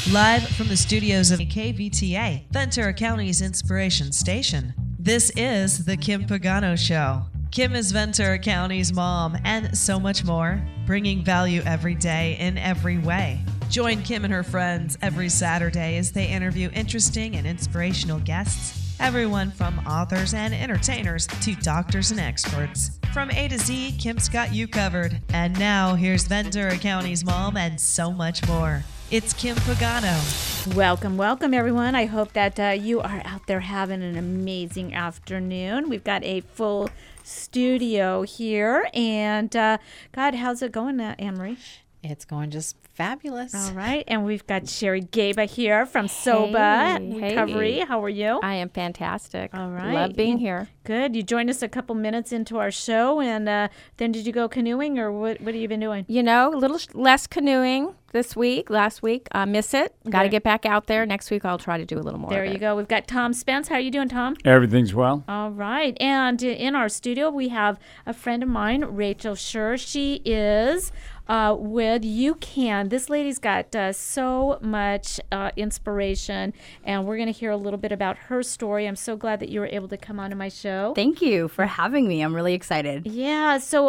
Live from the studios of KVTA, Ventura County's Inspiration Station, this is The Kim Pagano Show. Kim is Ventura County's mom and so much more, bringing value every day in every way. Join Kim and her friends every Saturday as they interview interesting and inspirational guests, everyone from authors and entertainers to doctors and experts. From A to Z, Kim's got you covered. And now, here's Ventura County's mom and so much more. It's Kim Pagano. Welcome, everyone. I hope that you are out there having an amazing afternoon. We've got a full studio here. And, God, how's it going, Anne-Marie? It's going just fabulous. All right. And we've got Sherry Gaba here from SOBA Recovery. How are you? I am fantastic. All right. Love being here. Good. You joined us a couple minutes into our show, and then did you go canoeing, or what have you been doing? You know, a little less canoeing this week. Last week, I miss it. Got to get back out there. Next week, I'll try to do a little more. There you go. We've got Tom Spence. How are you doing, Tom? Everything's well. All right. And in our studio, we have a friend of mine, Rachel Schur. She is with UCAN. This lady's got so much inspiration, and we're going to hear a little bit about her story. I'm so glad that you were able to come onto my show. Thank you for having me. I'm really excited. Yeah. So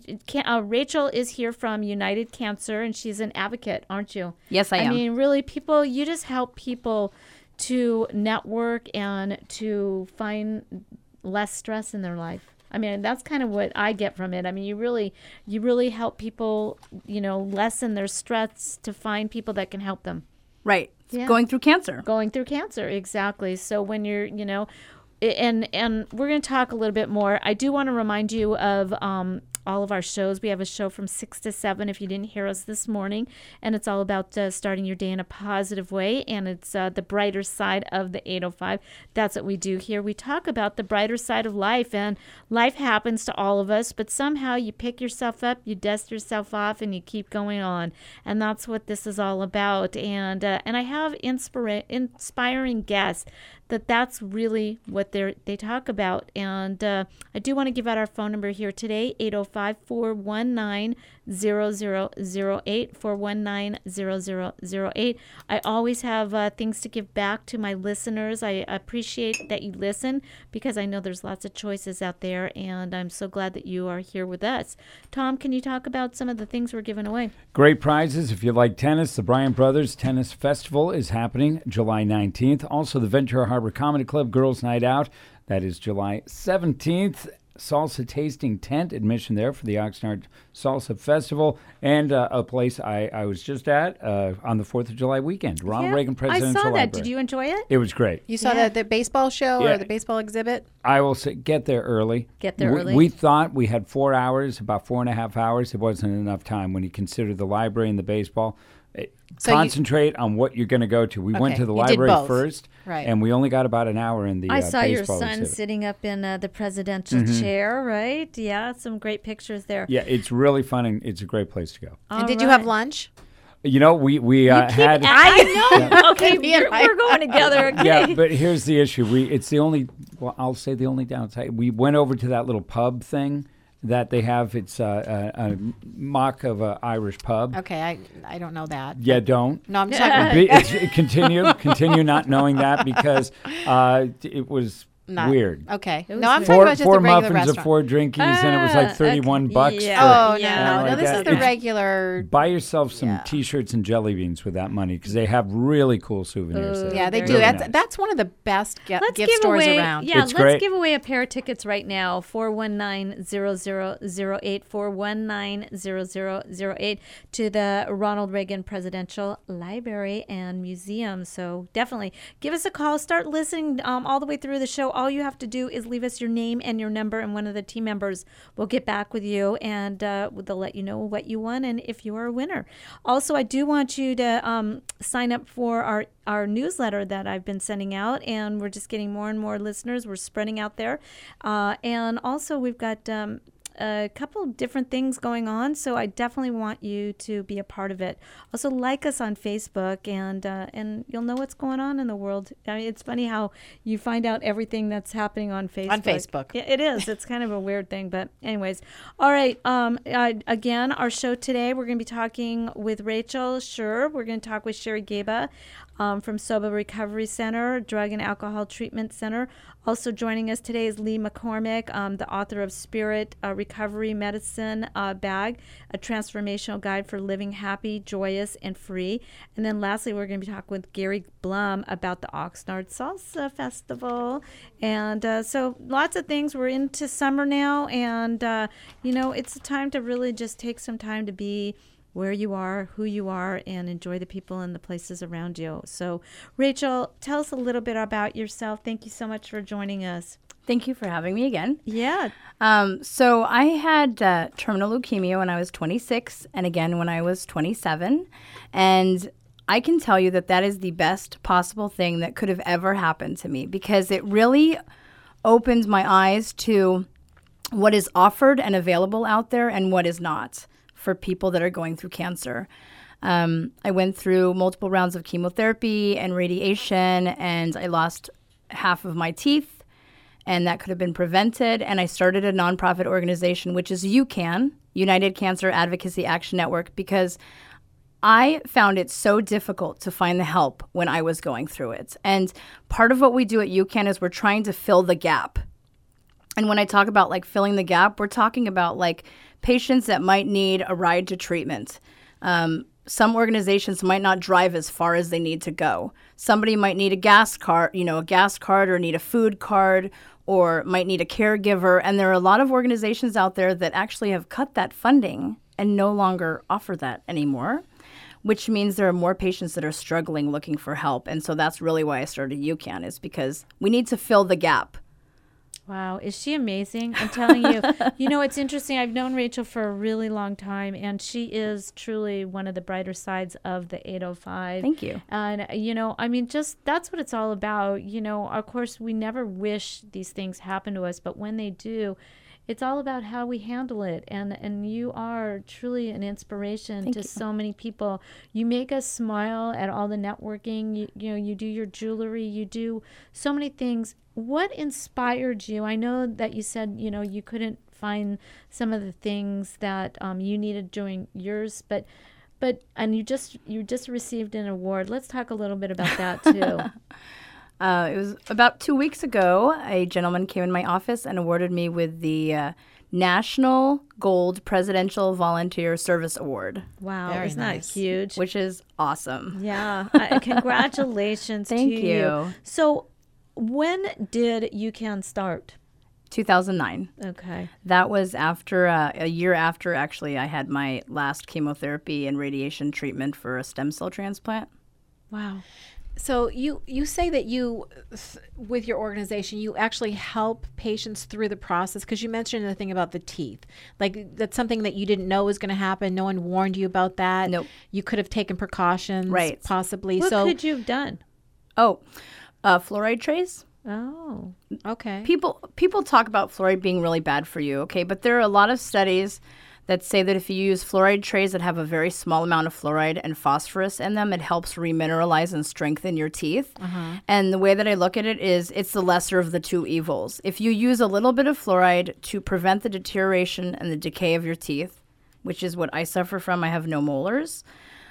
Rachel is here from United Cancer, and she's an advocate, aren't you? Yes, I am. I mean, really, you just help people to network and to find less stress in their life. I mean, that's kind of what I get from it. I mean, you really help people, lessen their stress to find people that can help them. Right. Yeah. Going through cancer, exactly. So when you're, and we're going to talk a little bit more. I do want to remind you of all of our shows. We have a show from 6 to 7 if you didn't hear us this morning, and it's all about starting your day in a positive way, and it's the brighter side of the 805. That's what we do here. We talk about the brighter side of life, and life happens to all of us, but somehow you pick yourself up, you dust yourself off, and you keep going on, and that's what this is all about. And I have inspiring guests that's really what they talk about. And I do want to give out our phone number here today, 805-419-0008, 419-0008. I always have things to give back to my listeners. I appreciate that you listen because I know there's lots of choices out there, and I'm so glad that you are here with us. Tom, can you talk about some of the things we're giving away? Great prizes. If you like tennis, the Bryan Brothers Tennis Festival is happening July 19th. Also, the Ventura Harbor Comedy Club Girls Night Out. That is July 17th. Salsa tasting tent admission there for the Oxnard Salsa Festival, and a place I was just at on the 4th of July weekend, Ronald Reagan Presidential I saw that. Library. Did you enjoy it? It was great. You saw the baseball show or the baseball exhibit? I will say, get there early. Early. We thought we had 4 hours, about 4.5 hours. It wasn't enough time when you consider the library and the baseball. So concentrate on what you're going to go to. We went to the library first, and we only got about an hour in the I saw your son exhibit. Sitting up in the presidential chair, right? Yeah, some great pictures there. Yeah, it's really fun, and it's a great place to go. And did you have lunch? You know, we had... I know. Yeah. Okay, we're going together. Okay. Yeah, but here's the issue. It's the only... Well, I'll say the only downside. We went over to that little pub thing that they have. It's a mock of an Irish pub. Okay, I don't know that. Yeah, don't. No, I'm just talking about... Continue not knowing that because it was weird. Okay. I'm talking about just the regular muffins restaurant. of 4 drinkies, and it was like $31 Yeah. No, this is the regular... Buy yourself some T-shirts and jelly beans with that money because they have really cool souvenirs there. Yeah, they do. Really nice. That's one of the best gift stores around. Yeah, it's great. Let's give away a pair of tickets right now, 419-0008, 419-0008 to the Ronald Reagan Presidential Library and Museum. So definitely give us a call. Start listening all the way through the show. All you have to do is leave us your name and your number, and one of the team members will get back with you, and they'll let you know what you won and if you are a winner. Also, I do want you to sign up for our newsletter that I've been sending out, and we're just getting more and more listeners. We're spreading out there. And also, we've got a couple different things going on, so I definitely want you to be a part of it. Also, like us on Facebook, and you'll know what's going on in the world. I mean, it's funny how you find out everything that's happening on Facebook. On Facebook. It is. It's kind of a weird thing, but anyways. All right. Again, our show today, we're going to be talking with Rachel Schur. We're going to talk with Sherry Gaba from Soba Recovery Center, Drug and Alcohol Treatment Center. Also joining us today is Lee McCormick, the author of Spirit Recovery Medicine Bag, a transformational guide for living happy, joyous, and free. And then lastly, we're going to be talking with Gary Blum about the Oxnard Salsa Festival. And so lots of things. We're into summer now, and, it's a time to really just take some time to be where you are, who you are, and enjoy the people and the places around you. So, Rachel, tell us a little bit about yourself. Thank you so much for joining us. Thank you for having me again. Yeah. So I had terminal leukemia when I was 26 and again when I was 27. And I can tell you that that is the best possible thing that could have ever happened to me, because it really opened my eyes to what is offered and available out there and what is not for people that are going through cancer. I went through multiple rounds of chemotherapy and radiation, and I lost half of my teeth, and that could have been prevented. And I started a nonprofit organization, which is UCAN, United Cancer Advocacy Action Network, because I found it so difficult to find the help when I was going through it. And part of what we do at UCAN is we're trying to fill the gap. And when I talk about like filling the gap, we're talking about like patients that might need a ride to treatment. Some organizations might not drive as far as they need to go. Somebody might need a gas card, or need a food card, or might need a caregiver. And there are a lot of organizations out there that actually have cut that funding and no longer offer that anymore, which means there are more patients that are struggling looking for help. And so that's really why I started UCAN, is because we need to fill the gap. Wow. Is she amazing? I'm telling you. It's interesting. I've known Rachel for a really long time, and she is truly one of the brighter sides of the 805. Thank you. And, just that's what it's all about. Of course, we never wish these things happen to us, but when they do, it's all about how we handle it. And you are truly an inspiration to so many people. You make us smile at all the networking. You do your jewelry. You do so many things. What inspired you? I know that you said, you couldn't find some of the things that you needed during yours, but you just received an award. Let's talk a little bit about that too. It was about 2 weeks ago. A gentleman came in my office and awarded me with the National Gold Presidential Volunteer Service Award. Wow, Very isn't nice. that huge? Which is awesome. Yeah, congratulations Thank to you. So when did UCAN start? 2009. Okay. That was after a year after, actually, I had my last chemotherapy and radiation treatment for a stem cell transplant. Wow. So you say that with your organization, you actually help patients through the process, because you mentioned the thing about the teeth. Like, that's something that you didn't know was going to happen. No one warned you about that. Nope. You could have taken precautions, right? Possibly. What could you have done? Fluoride trays. Oh, okay. People talk about fluoride being really bad for you, okay? But there are a lot of studies that say that if you use fluoride trays that have a very small amount of fluoride and phosphorus in them, it helps remineralize and strengthen your teeth. And the way that I look at it is it's the lesser of the two evils. If you use a little bit of fluoride to prevent the deterioration and the decay of your teeth, which is what I suffer from, I have no molars.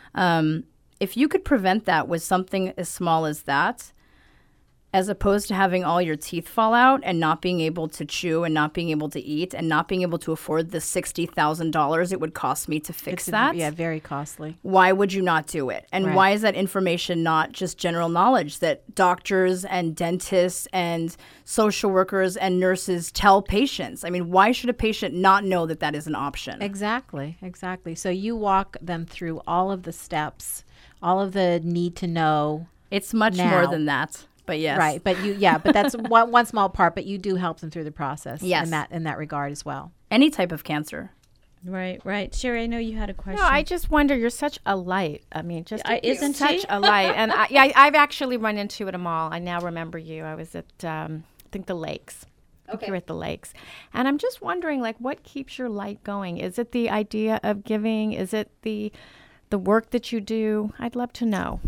If you could prevent that with something as small as that, as opposed to having all your teeth fall out and not being able to chew and not being able to eat and not being able to afford the $60,000 it would cost me to fix that. Yeah, very costly. Why would you not do it? And Right. why is that information not just general knowledge that doctors and dentists and social workers and nurses tell patients? I mean, why should a patient not know that that is an option? Exactly. So you walk them through all of the steps, all of the need to know. It's much now. more than that. But yes. Right. But that's one small part, but you do help them through the process. Yes. In that regard as well. Any type of cancer. right. Sherry, I know you had a question. No, I just wonder. You're such a light. I mean, isn't such she? a light? And I've actually run into it a mall. I now remember you. I was at I think the Lakes, here at the lakes. And I'm just wondering, like, what keeps your light going? Is it the idea of giving? Is it the work that you do? I'd love to know.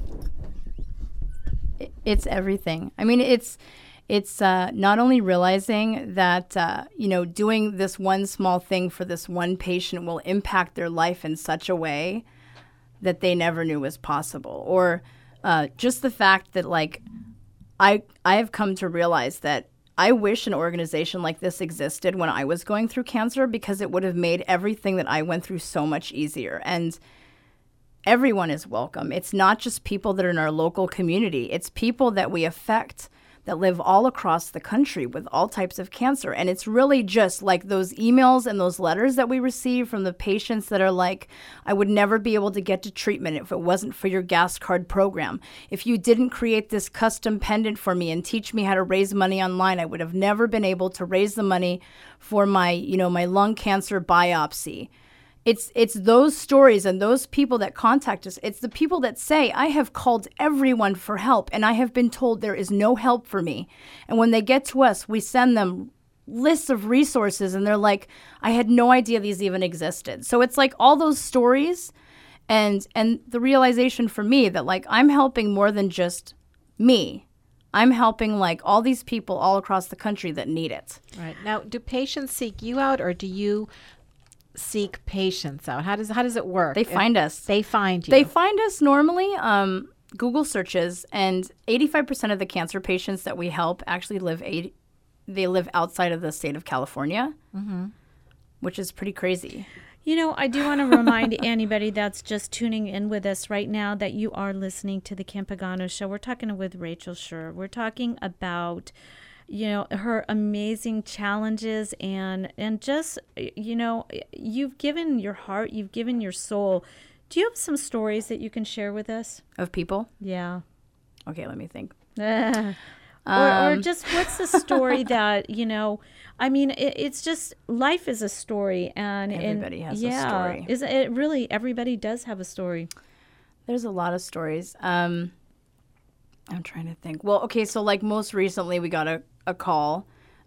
It's everything. I mean, it's not only realizing that, doing this one small thing for this one patient will impact their life in such a way that they never knew was possible. Or just the fact that, like, I have come to realize that I wish an organization like this existed when I was going through cancer, because it would have made everything that I went through so much easier. And everyone is welcome. It's not just people that are in our local community. It's people that we affect that live all across the country with all types of cancer. And it's really just like those emails and those letters that we receive from the patients that are like, I would never be able to get to treatment if it wasn't for your gas card program. If you didn't create this custom pendant for me and teach me how to raise money online, I would have never been able to raise the money for my lung cancer biopsy. It's those stories and those people that contact us. It's the people that say, I have called everyone for help and I have been told there is no help for me. And when they get to us, we send them lists of resources and they're like, I had no idea these even existed. So it's like all those stories and the realization for me that, like, I'm helping more than just me. I'm helping, like, all these people all across the country that need it. Right. Now, do patients seek you out, or do you seek patients out? How does it work? They find us. They find you. They find us normally Google searches, and 85% of the cancer patients that we help actually live outside of the state of California, which is pretty crazy. I do want to remind anybody that's just tuning in with us right now that you are listening to the Kim Pagano Show. We're talking with Rachel Scher. We're talking about her amazing challenges and just, you've given your heart, you've given your soul. Do you have some stories that you can share with us? Of people? Yeah. Okay, let me think. Or just what's the story that, it's just, life is a story. And everybody has a story. It really, everybody does have a story. There's a lot of stories. I'm trying to think. Well, okay, so like most recently we got a call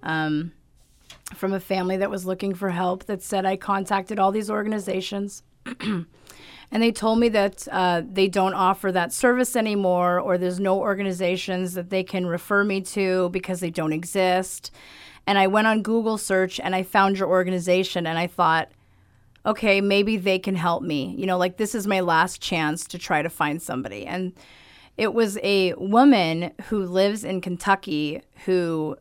from a family that was looking for help that said, I contacted all these organizations and they told me that they don't offer that service anymore, or there's no organizations that they can refer me to because they don't exist. And I went on Google search and I found your organization and I thought, okay, maybe they can help me. Like, this is my last chance to try to find somebody. And it was a woman who lives in Kentucky who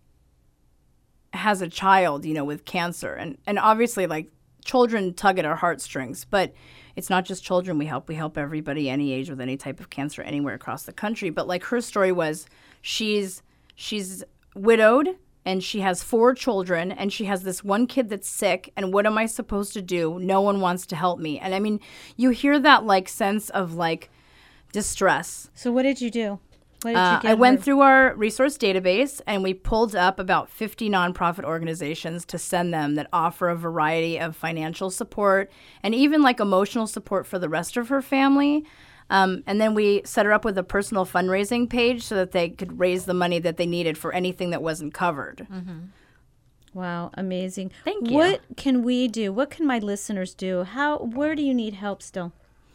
has a child, with cancer. And obviously, like, children tug at our heartstrings, but it's not just children we help. We help everybody any age with any type of cancer anywhere across the country. But, like, her story was she's widowed and she has 4 children and she has this one kid that's sick. And what am I supposed to do? No one wants to help me. And I mean, you hear that, like, sense of, like, distress. So what did you do? What did you get I went through our resource database and we pulled up about 50 nonprofit organizations to send them that offer a variety of financial support and even, like, emotional support for the rest of her family. And then we set her up with a personal fundraising page so that they could raise the money that they needed for anything that wasn't covered. Mm-hmm. Wow, amazing. Thank you. What can we do? What can my listeners do? Where do you need help still?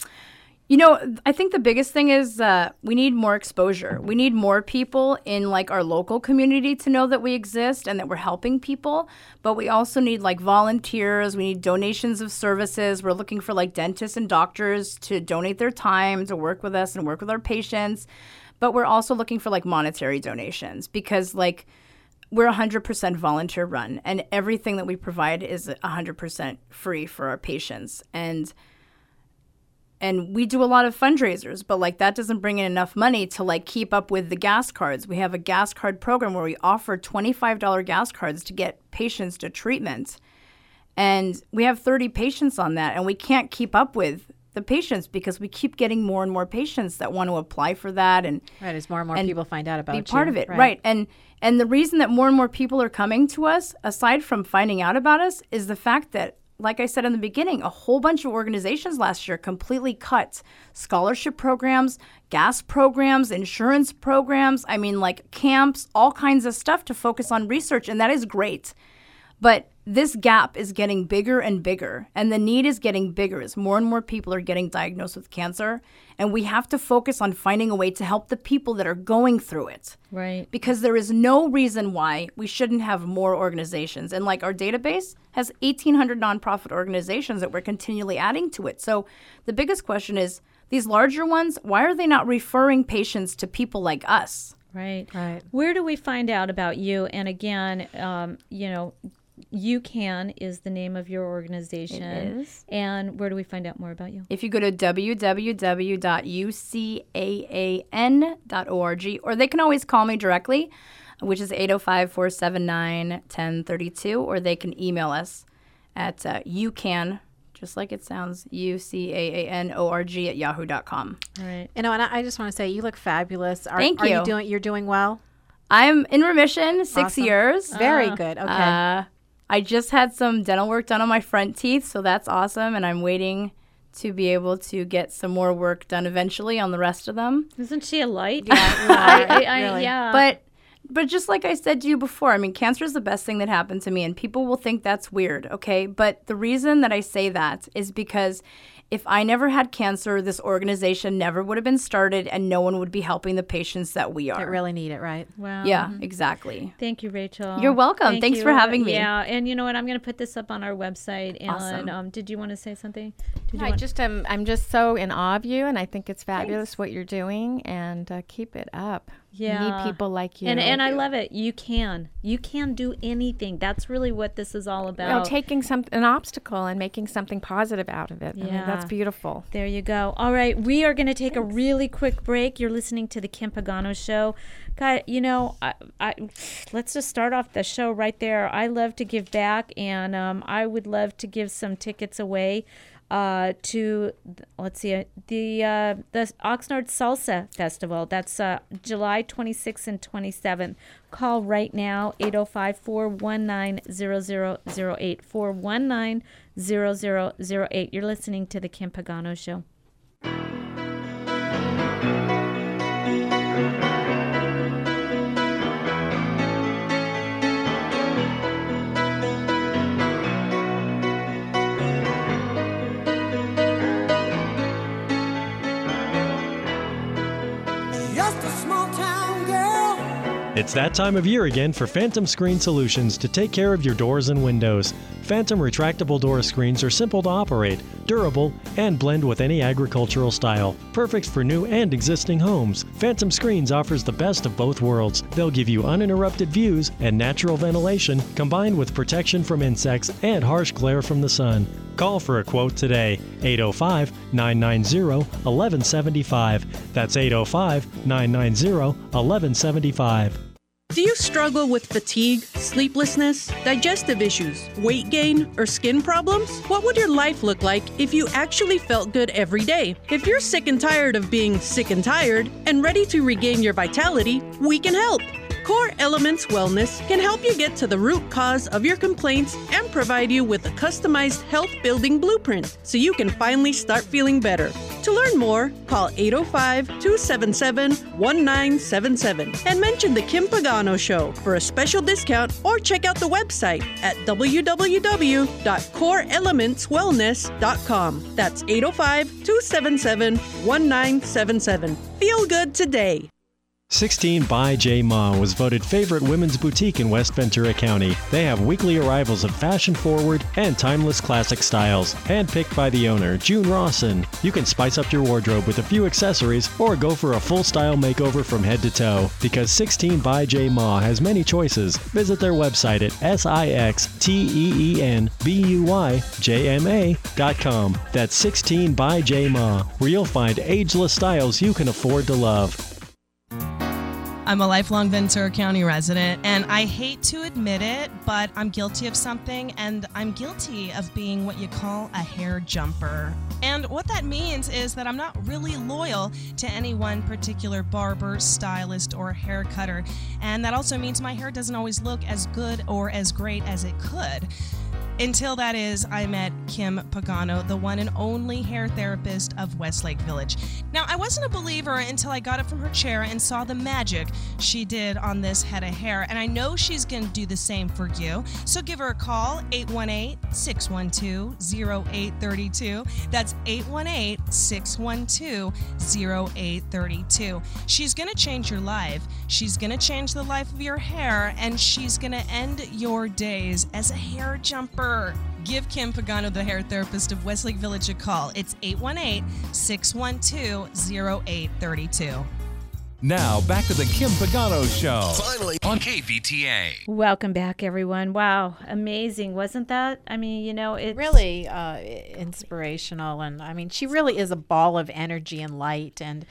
I think the biggest thing is we need more exposure. We need more people in, like, our local community to know that we exist and that we're helping people. But we also need, like, volunteers. We need donations of services. We're looking for, like, dentists and doctors to donate their time to work with us and work with our patients. But we're also looking for, like, monetary donations because, like, we're 100% volunteer run and everything that we provide is 100% free for our patients. And we do a lot of fundraisers, but, like, that doesn't bring in enough money to, like, keep up with the gas cards. We have a gas card program where we offer $25 gas cards to get patients to treatment. And we have 30 patients on that, and we can't keep up with the patients because we keep getting more and more patients that want to apply for that. And right, as more and more people find out about it. Be part of it, right. And the reason that more and more people are coming to us, aside from finding out about us, is the fact that like I said in the beginning, a whole bunch of organizations last year completely cut scholarship programs, gas programs, insurance programs, like camps, all kinds of stuff to focus on research, and that is great. But this gap is getting bigger and bigger, and the need is getting bigger as more and more people are getting diagnosed with cancer, and we have to focus on finding a way to help the people that are going through it. Right. Because there is no reason why we shouldn't have more organizations. And like our database has 1,800 nonprofit organizations that we're continually adding to it. So the biggest question is, these larger ones, why are they not referring patients to people like us? Right. Where do we find out about you? And again, UCAN is the name of your organization. It is. And where do we find out more about you? If you go to www.ucaan.org, or they can always call me directly, which is 805-479-1032, or they can email us at UCAN, just like it sounds, UCAANORG at yahoo.com. Right. And I just want to say, you look fabulous. Thank you. You're doing well? I'm in remission, 6 Awesome. years. Very good. Okay. I just had some dental work done on my front teeth, so that's awesome, and I'm waiting to be able to get some more work done eventually on the rest of them. Isn't she a light? Yeah, really. Yeah. But just like I said to you before, cancer is the best thing that happened to me, and people will think that's weird, okay? But the reason that I say that is because if I never had cancer, this organization never would have been started, and no one would be helping the patients that we are. That really need it, right? Wow. Yeah, exactly. Thank you, Rachel. You're welcome. Thanks for having me. Yeah, and you know what? I'm going to put this up on our website. And Awesome. did you want to say something? I'm just so in awe of you, and I think it's fabulous what you're doing, and keep it up. Yeah. We need people like you. And I love it. You can do anything. That's really what this is all about. Taking an obstacle and making something positive out of it. Yeah. That's beautiful. There you go. All right, we are going to take a really quick break. You're listening to the Kim Pagano Show. God, let's just start off the show right there. I love to give back, and I would love to give some tickets away to, let's see, the Oxnard Salsa Festival. That's July 26th and 27th. Call right now, 805-419-0008, 419-0008. You're listening to the Kim Pagano Show. It's that time of year again for Phantom Screen Solutions to take care of your doors and windows. Phantom retractable door screens are simple to operate, durable, and blend with any agricultural style. Perfect for new and existing homes. Phantom Screens offers the best of both worlds. They'll give you uninterrupted views and natural ventilation combined with protection from insects and harsh glare from the sun. Call for a quote today, 805-990-1175. That's 805-990-1175. Do you struggle with fatigue, sleeplessness, digestive issues, weight gain, or skin problems? What would your life look like if you actually felt good every day? If you're sick and tired of being sick and tired and ready to regain your vitality, we can help. Core Elements Wellness can help you get to the root cause of your complaints and provide you with a customized health-building blueprint so you can finally start feeling better. To learn more, call 805-277-1977 and mention the Kim Pagano Show for a special discount, or check out the website at www.coreelementswellness.com. That's 805-277-1977. Feel good today. 16 by J. Ma was voted favorite women's boutique in West Ventura County. They have weekly arrivals of fashion-forward and timeless classic styles, handpicked by the owner, June Rawson. You can spice up your wardrobe with a few accessories or go for a full-style makeover from head to toe. Because 16 by J. Ma has many choices, visit their website at sixteenbuyjma.com. That's 16 by J. Ma, where you'll find ageless styles you can afford to love. I'm a lifelong Ventura County resident, and I hate to admit it, but I'm guilty of something, and I'm guilty of being what you call a hair jumper. And what that means is that I'm not really loyal to any one particular barber, stylist, or hair cutter. And that also means my hair doesn't always look as good or as great as it could. Until that is, I met Kim Pagano, the one and only hair therapist of Westlake Village. Now, I wasn't a believer until I got up from her chair and saw the magic she did on this head of hair, and I know she's going to do the same for you. So give her a call, 818-612-0832. That's 818-612-0832. She's going to change your life. She's going to change the life of your hair, and she's going to end your days as a hair jumper. Give Kim Pagano, the hair therapist of Westlake Village, a call. It's 818-612-0832. Now, back to the Kim Pagano Show. Finally on KVTA. Welcome back, everyone. Wow, amazing, wasn't that? I mean, you know, it's really inspirational. And I mean, she really is a ball of energy and light. And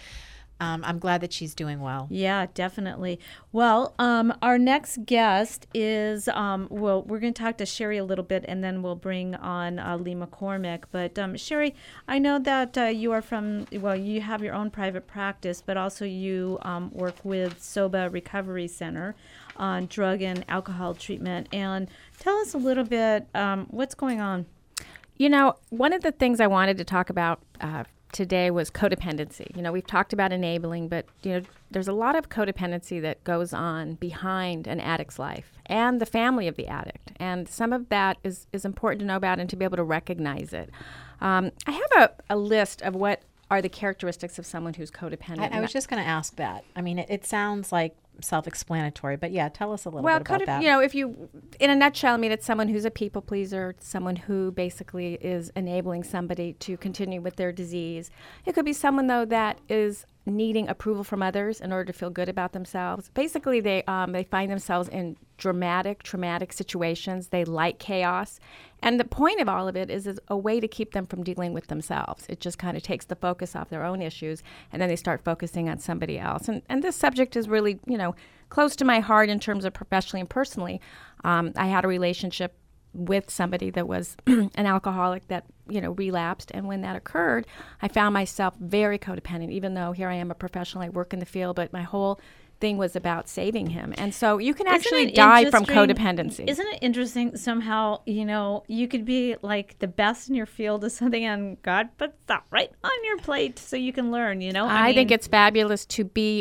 I'm glad that she's doing well. Yeah, definitely. Well, our next guest is, we're going to talk to Sherry a little bit, and then we'll bring on Lee McCormick. But Sherry, I know that you are you have your own private practice, but also you work with SOBA Recovery Center on drug and alcohol treatment. And tell us a little bit what's going on. You know, one of the things I wanted to talk about today was codependency. You know, we've talked about enabling, but, you know, there's a lot of codependency that goes on behind an addict's life and the family of the addict. And some of that is important to know about and to be able to recognize it. I have a list of what are the characteristics of someone who's codependent. I was just going to ask that. I mean, it sounds like self-explanatory, but yeah, tell us a little bit about that. You know, if you, in a nutshell, I mean, it's someone who's a people pleaser, someone who basically is enabling somebody to continue with their disease. It could be someone, though, that is needing approval from others in order to feel good about themselves. Basically, they find themselves in traumatic situations. They like chaos. And the point of all of it is a way to keep them from dealing with themselves. It just kind of takes the focus off their own issues, and then they start focusing on somebody else. And this subject is really, you know, close to my heart in terms of professionally and personally. I had a relationship with somebody that was an alcoholic that, you know, relapsed. And when that occurred, I found myself very codependent, even though here I am a professional, I work in the field, but my whole thing was about saving him. And so you can actually die from codependency. Isn't it interesting somehow, you know, you could be like the best in your field of something and God puts that right on your plate so you can learn, you know? I think it's fabulous to be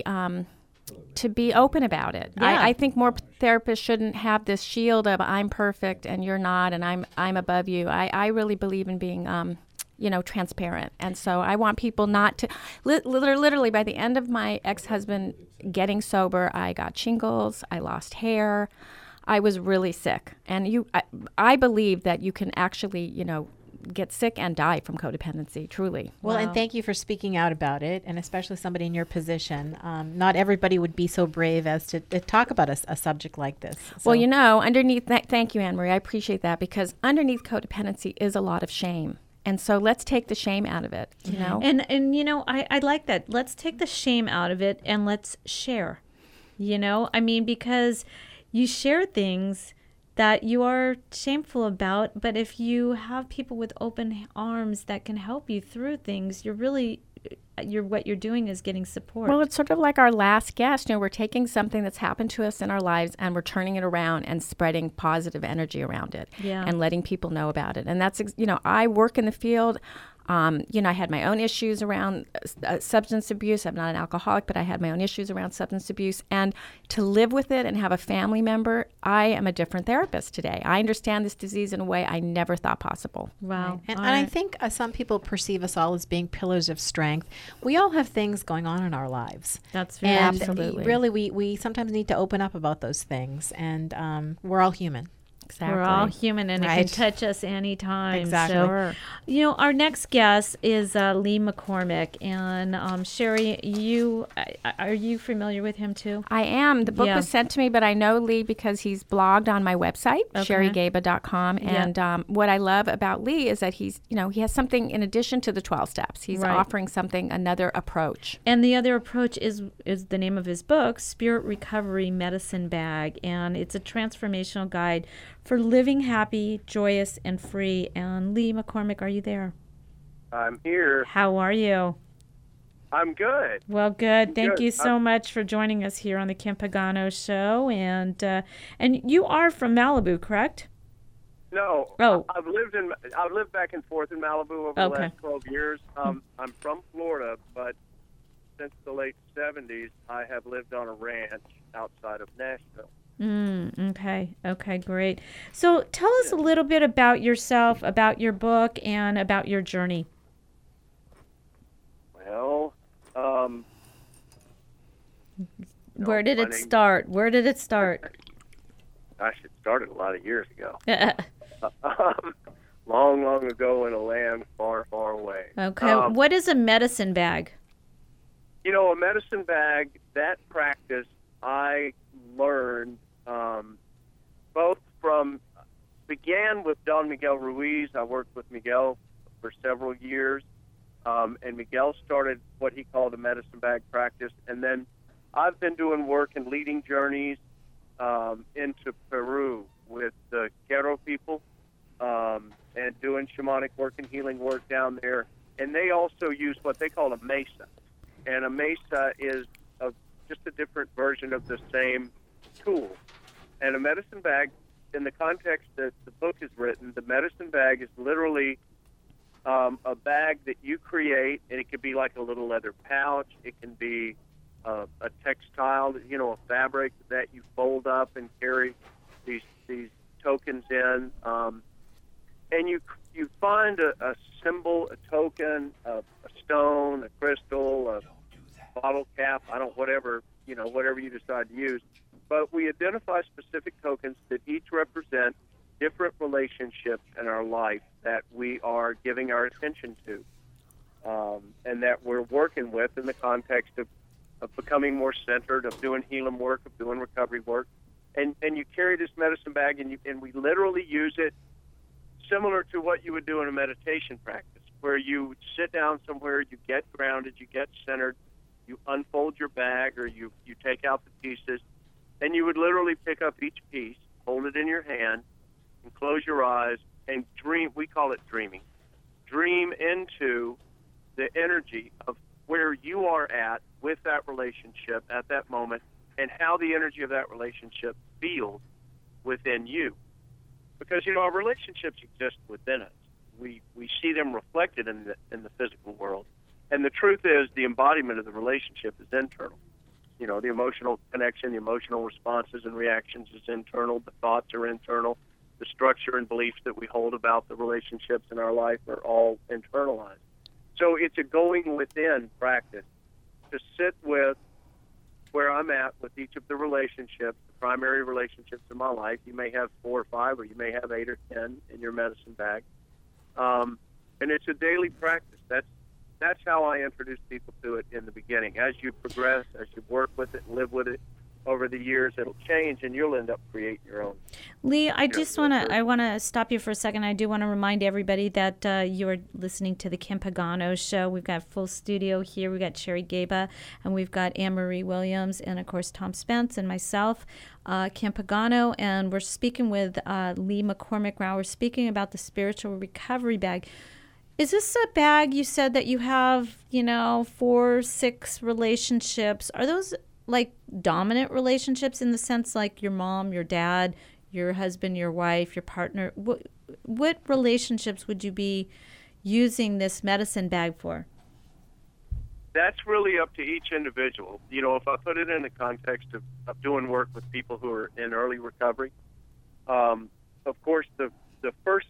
open about it. Yeah. I think more therapists shouldn't have this shield of I'm perfect and you're not and I'm above you. I really believe in being you know, transparent. And so I want people not to, literally by the end of my ex-husband getting sober, I got shingles, I lost hair, I was really sick. And I believe that you can actually, you know, get sick and die from codependency, truly. Well, Wow. and thank you for speaking out about it, and especially somebody in your position. Not everybody would be so brave as to talk about a subject like this. So. Well, you know, underneath that, thank you, Anne-Marie, I appreciate that, because underneath codependency is a lot of shame. And so let's take the shame out of it, you know? And you know, I like that. Let's take the shame out of it and let's share, you know? I mean, because you share things that you are shameful about, but if you have people with open arms that can help you through things, what you're doing is getting support. Well, it's sort of like our last guest. You know, we're taking something that's happened to us in our lives and we're turning it around and spreading positive energy around it and letting people know about it. And that's, you know, I work in the field. You know, I had my own issues around substance abuse. I'm not an alcoholic, but I had my own issues around substance abuse. And to live with it and have a family member, I am a different therapist today. I understand this disease in a way I never thought possible. Wow. And I think some people perceive us all as being pillars of strength. We all have things going on in our lives. That's very and absolutely. Really, we sometimes need to open up about those things. And we're all human. We're all human, and it can touch us anytime. Exactly. So, you know, our next guest is Lee McCormick, and Sherry, are you familiar with him too? I am. The book was sent to me, but I know Lee because he's blogged on my website, sherrygaba.com. And what I love about Lee is that he's, you know, he has something in addition to the 12 steps. He's offering something, another approach. And the other approach is the name of his book, Spirit Recovery Medicine Bag, and it's a transformational guide for living happy, joyous, and free. And Lee McCormick, are you there? I'm here. How are you? I'm good. Well, good. Thank you so much for joining us here on the Kim Pagano Show. And you are from Malibu, correct? No. Oh. I've lived back and forth in Malibu over the Okay. last 12 years. I'm from Florida, but since the late 70s, I have lived on a ranch outside of Nashville. Okay, great. So tell us a little bit about yourself, about your book, and about your journey. Well, Where did it funny. start? Where did it start? Gosh, it started a lot of years ago. Long, long ago in a land far, far away. Okay. What is a medicine bag? You know, a medicine bag, that practice I learned both began with Don Miguel Ruiz. I worked with Miguel for several years, and Miguel started what he called a medicine bag practice. And then I've been doing work and leading journeys into Peru with the Quero people and doing shamanic work and healing work down there. And they also use what they call a mesa. And a mesa is just a different version of the same tool. And a medicine bag, in the context that the book is written, the medicine bag is literally a bag that you create, and it could be like a little leather pouch. It can be a textile, a fabric that you fold up and carry these tokens in. And you find a symbol, a token, a stone, a crystal, a bottle cap, whatever you decide to use. But we identify specific tokens that each represent different relationships in our life that we are giving our attention to, and that we're working with in the context of becoming more centered, of doing healing work, of doing recovery work. And you carry this medicine bag, and we literally use it similar to what you would do in a meditation practice, where you sit down somewhere, you get grounded, you get centered, you unfold your bag, or you take out the pieces, and you would literally pick up each piece, hold it in your hand, and close your eyes and dream. We call it dreaming. Dream into the energy of where you are at with that relationship at that moment, and how the energy of that relationship feels within you. Because, our relationships exist within us. We see them reflected in the physical world. And the truth is, the embodiment of the relationship is internal. The emotional connection, the emotional responses and reactions is internal. The thoughts are internal. The structure and beliefs that we hold about the relationships in our life are all internalized. So it's a going within practice to sit with where I'm at with each of the relationships, the primary relationships in my life. You may have 4 or 5, or you may have 8 or 10 in your medicine bag. And it's a daily practice. That's how I introduce people to it in the beginning. As you progress, as you work with it, live with it over the years, it'll change, and you'll end up creating your own. Lee, I want to stop you for a second. I do want to remind everybody that you are listening to the Kim Pagano Show. We've got full studio here. We've got Sherry Gaba, and we've got Anne-Marie Williams, and of course Tom Spence and myself, Kim Pagano, and we're speaking with Lee McCormick Rao. We're speaking about the spiritual recovery bag. Is this a bag you said that you have, 4, 6 relationships? Are those like dominant relationships in the sense like your mom, your dad, your husband, your wife, your partner? What relationships would you be using this medicine bag for? That's really up to each individual. If I put it in the context of doing work with people who are in early recovery, of course, the first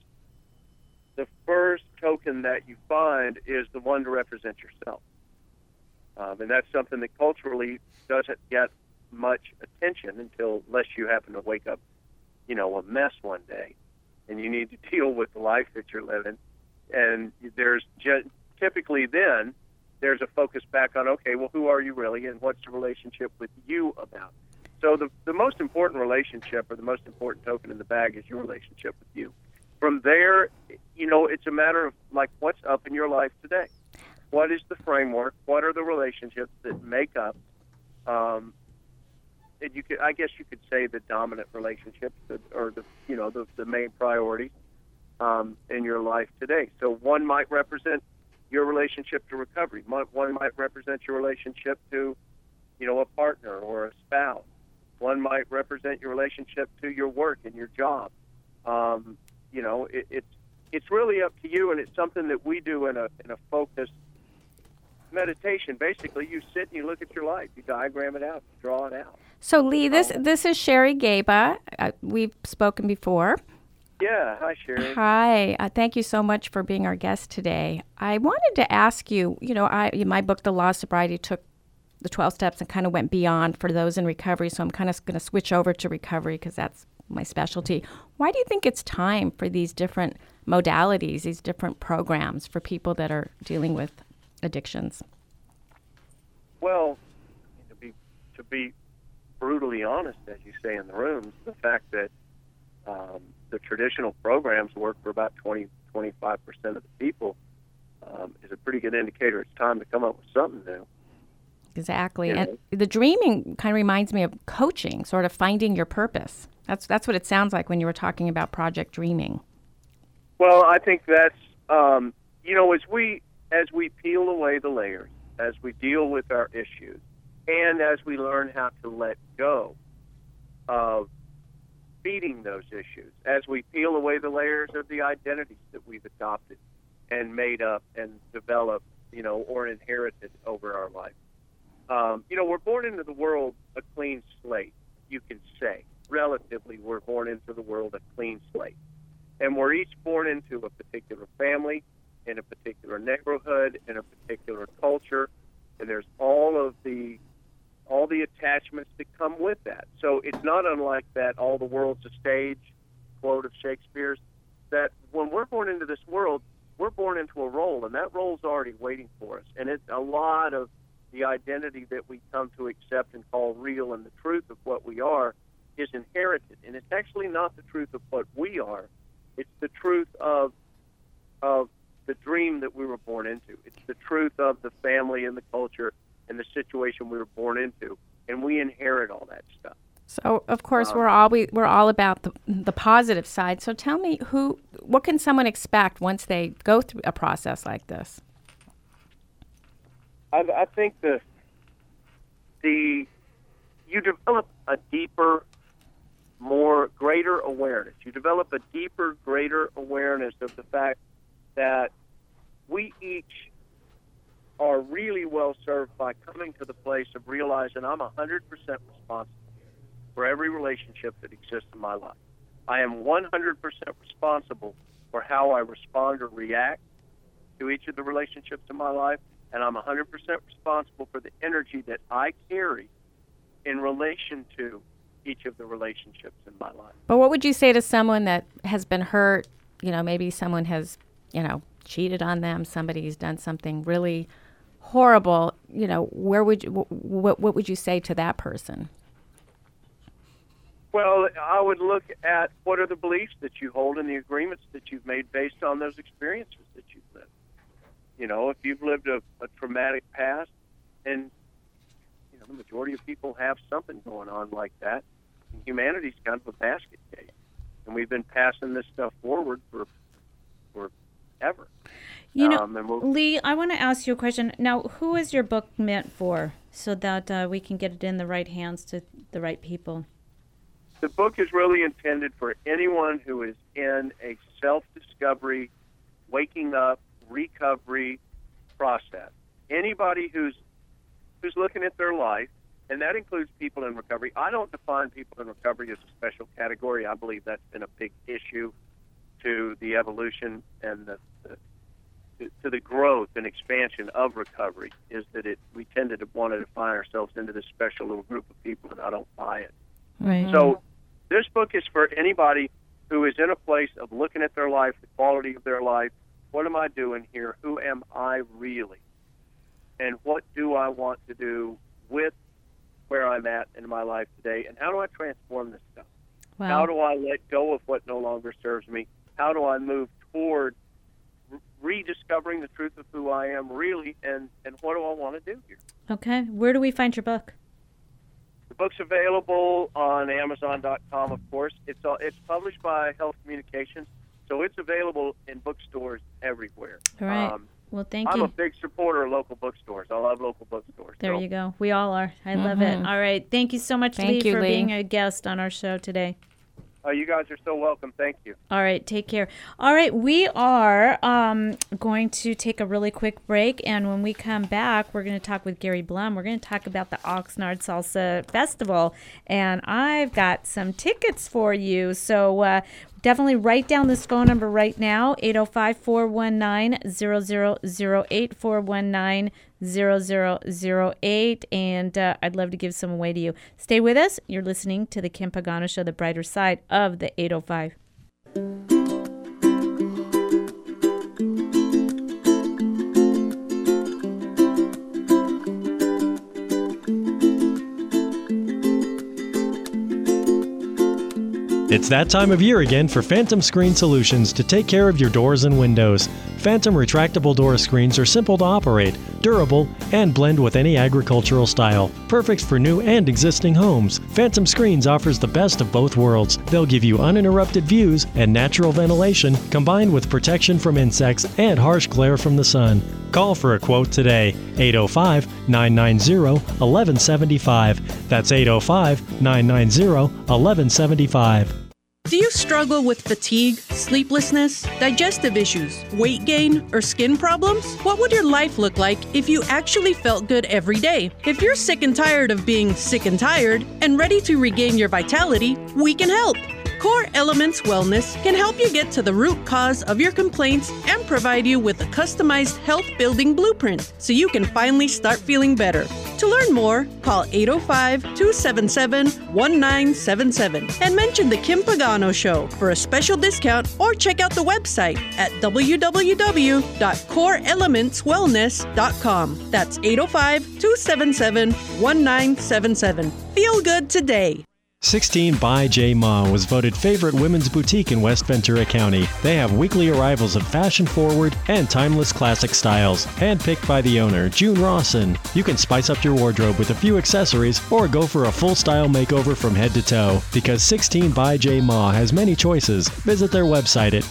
token that you find is the one to represent yourself. And that's something that culturally doesn't get much attention unless you happen to wake up, a mess one day, and you need to deal with the life that you're living. And typically then there's a focus back on, okay, well, who are you really, and what's the relationship with you about? So the most important relationship, or the most important token in the bag, is your relationship with you. From there, it's a matter of, like, what's up in your life today? What is the framework? What are the relationships that make up, and I guess you could say the dominant relationships, or the main priorities in your life today. So one might represent your relationship to recovery. One might represent your relationship to, a partner or a spouse. One might represent your relationship to your work and your job. it's really up to you, and it's something that we do in a focused meditation. Basically, you sit and you look at your life, you diagram it out, you draw it out. So, Lee, this is Sherry Gaba. We've spoken before. Yeah, hi, Sherry. Hi. Thank you so much for being our guest today. I wanted to ask you, my book, The Law of Sobriety, took the 12 steps and kind of went beyond for those in recovery, so I'm kind of going to switch over to recovery because that's my specialty. Why do you think it's time for these different modalities, these different programs for people that are dealing with addictions? Well, to be brutally honest, as you say in the rooms, the fact that the traditional programs work for about 20-25% of the people is a pretty good indicator it's time to come up with something new. Exactly. And the dreaming kind of reminds me of coaching, sort of finding your purpose. That's what it sounds like when you were talking about Project Dreaming. Well, I think that's, as we peel away the layers, as we deal with our issues, and as we learn how to let go of feeding those issues, as we peel away the layers of the identities that we've adopted and made up and developed, or inherited over our life. We're born into the world a clean slate, you can say. Relatively, we're born into the world a clean slate. And we're each born into a particular family, in a particular neighborhood, in a particular culture, and there's all the attachments that come with that. So it's not unlike that all the world's a stage quote of Shakespeare's, that when we're born into this world, we're born into a role, and that role's already waiting for us. And it's a lot of the identity that we come to accept and call real, and the truth of what we are is inherited. And it's actually not the truth of what we are. It's the truth of the dream that we were born into. It's the truth of the family and the culture and the situation we were born into. And we inherit all that stuff. So, of course, we're all about the positive side. So tell me, what can someone expect once they go through a process like this? I think you develop a deeper, greater awareness. You develop a deeper, greater awareness of the fact that we each are really well served by coming to the place of realizing I'm 100% responsible for every relationship that exists in my life. I am 100% responsible for how I respond or react to each of the relationships in my life, and I'm 100% responsible for the energy that I carry in relation to each of the relationships in my life. But what would you say to someone that has been hurt? Maybe someone has, cheated on them. Somebody's done something really horrible. What would you say to that person? Well, I would look at what are the beliefs that you hold and the agreements that you've made based on those experiences that you've lived. If you've lived a traumatic past, and the majority of people have something going on like that, and humanity's kind of a basket case, and we've been passing this stuff forward for ever. Lee, I want to ask you a question. Now, who is your book meant for, so that we can get it in the right hands to the right people? The book is really intended for anyone who is in a self-discovery, waking up, recovery process. Anybody who's looking at their life, and that includes people in recovery. I don't define people in recovery as a special category. I believe that's been a big issue to the evolution and to the growth and expansion of recovery, is that we tended to want to define ourselves into this special little group of people, and I don't buy it. Right. So this book is for anybody who is in a place of looking at their life, the quality of their life. What am I doing here? Who am I really? And what do I want to do with where I'm at in my life today? And how do I transform this stuff? Wow. How do I let go of what no longer serves me? How do I move toward rediscovering the truth of who I am really? And what do I want to do here? Okay. Where do we find your book? The book's available on Amazon.com, of course. It's published by Health Communications, so it's available in bookstores everywhere. All right. Well, thank I'm you. a big supporter of local bookstores. I love local bookstores. There you go. We all are. I love it. All right. Thank you so much, Lee, for being a guest on our show today. Oh, you guys are so welcome. Thank you. All right, take care. All right, we are going to take a really quick break, and when we come back, we're going to talk with Gary Blum. We're going to talk about the Oxnard Salsa Festival, and I've got some tickets for you. So definitely write down this phone number right now, 805-419-0008, 419-0008, and I'd love to give some away to you. Stay with us. You're listening to the Kim Pagano Show, the brighter side of the 805. It's that time of year again for Phantom Screen Solutions to take care of your doors and windows. Phantom retractable door screens are simple to operate, durable, and blend with any agricultural style. Perfect for new and existing homes. Phantom Screens offers the best of both worlds. They'll give you uninterrupted views and natural ventilation combined with protection from insects and harsh glare from the sun. Call for a quote today, 805-990-1175. That's 805-990-1175. Do you struggle with fatigue, sleeplessness, digestive issues, weight gain, or skin problems? What would your life look like if you actually felt good every day? If you're sick and tired of being sick and tired and ready to regain your vitality, we can help. Core Elements Wellness can help you get to the root cause of your complaints and provide you with a customized health-building blueprint so you can finally start feeling better. To learn more, call 805-277-1977 and mention the Kim Pagano Show for a special discount, or check out the website at www.coreelementswellness.com. That's 805-277-1977. Feel good today. 16 by J. Ma was voted favorite women's boutique in West Ventura County. They have weekly arrivals of fashion-forward and timeless classic styles, handpicked by the owner, June Rawson. You can spice up your wardrobe with a few accessories or go for a full-style makeover from head to toe. Because 16 by J. Ma has many choices, visit their website at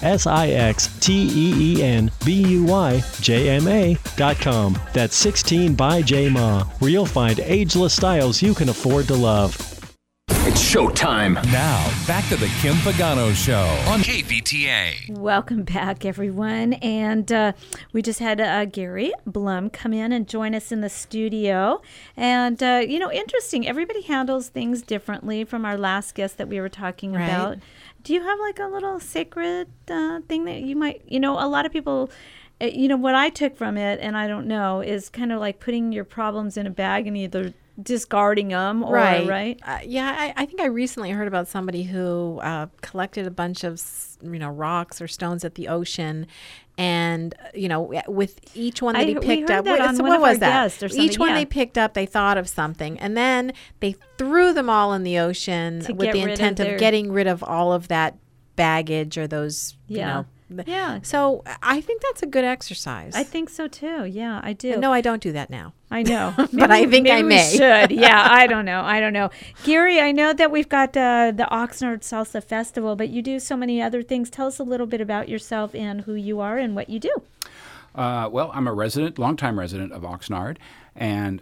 sixteenbuyjma.com. That's 16 by J. Ma, where you'll find ageless styles you can afford to love. It's showtime. Now, back to the Kim Pagano Show on KVTA. Welcome back, everyone. And we just had Gary Blum come in and join us in the studio. And, interesting. Everybody handles things differently from our last guest that we were talking about. Do you have like a little sacred thing that you might, a lot of people... what I took from it, and I don't know, is kind of like putting your problems in a bag and either discarding them or, right? I think I recently heard about somebody who collected a bunch of, rocks or stones at the ocean. And, with each one that he picked up, what was that? Each one they picked up, they thought of something. And then they threw them all in the ocean with the intent of getting rid of all of that baggage or those, Yeah. So I think that's a good exercise. I think so too. Yeah, I do. No, I don't do that now. I know. But I think I may. We should. Yeah, I don't know. Gary, I know that we've got the Oxnard Salsa Festival, but you do so many other things. Tell us a little bit about yourself and who you are and what you do. Well, I'm a longtime resident of Oxnard, and